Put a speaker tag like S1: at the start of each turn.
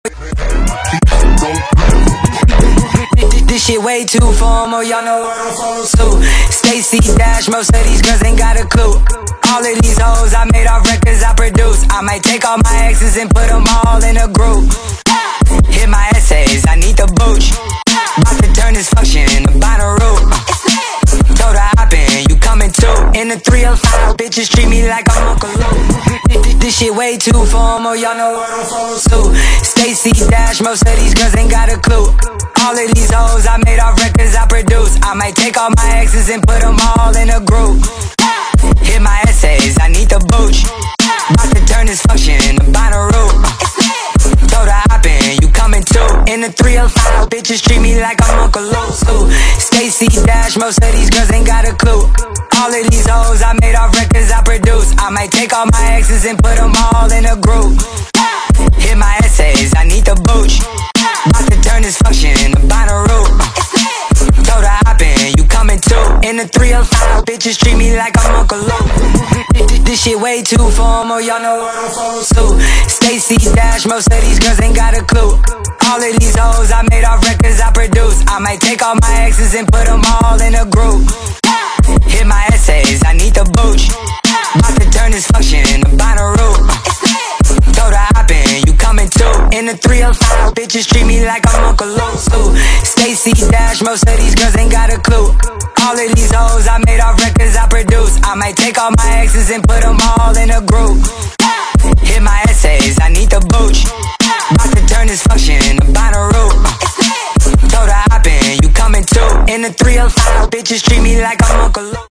S1: This shit way too formal, y'all know what I'm follow suit. Stacy Dash, most of these girls ain't got a clue. All of these hoes I made off records I produce. I might take all my exes and put them all in a group. Hit my essays, I need the booch. About to turn this function into Bonnaroo. Told her hop in, you coming too. In the 305, bitches treat me like I'm Uncle Luke. This shit way too formal, y'all know what I'm follow suit. Stacy Dash, most of these girls ain't got a clue. All of these hoes I made off records I produce. I might take all my exes and put them all in a group. Hit my essays, I need the booch. About to turn this function into Bonnaroo. Told her hop in, you coming too. In the 305, bitches treat me like I'm Uncle Luke. Stacy Dash, most of these girls ain't got a clue. All of these hoes I made off records I produce. I might take all my exes and put them all in a group. Hit my essays, I need the booch. About to turn this function into Bonnaroo. Told her hop in, you coming too. In the 305, bitches treat me like I'm Uncle Luke. This shit way too formal, y'all know what I'm follow suit. Stacy Dash, most of these girls ain't got a clue. All of these hoes I made off records I produce. I might take all my exes and put them all in a group. Hit my essays, I need the booch. About to turn this function into Bonnaroo. Told her hop in, you coming too. In the 305, bitches treat me like I'm Uncle Luke. Stacy Dash, most of these girls ain't got a clue. All of these hoes I made off records I produce. I might take all my exes and put them all in a group. Hit my essays, I need the booch. About to turn this function into Bonnaroo. Told her hop in, you coming too. In the 305, bitches treat me like I'm Uncle Luke.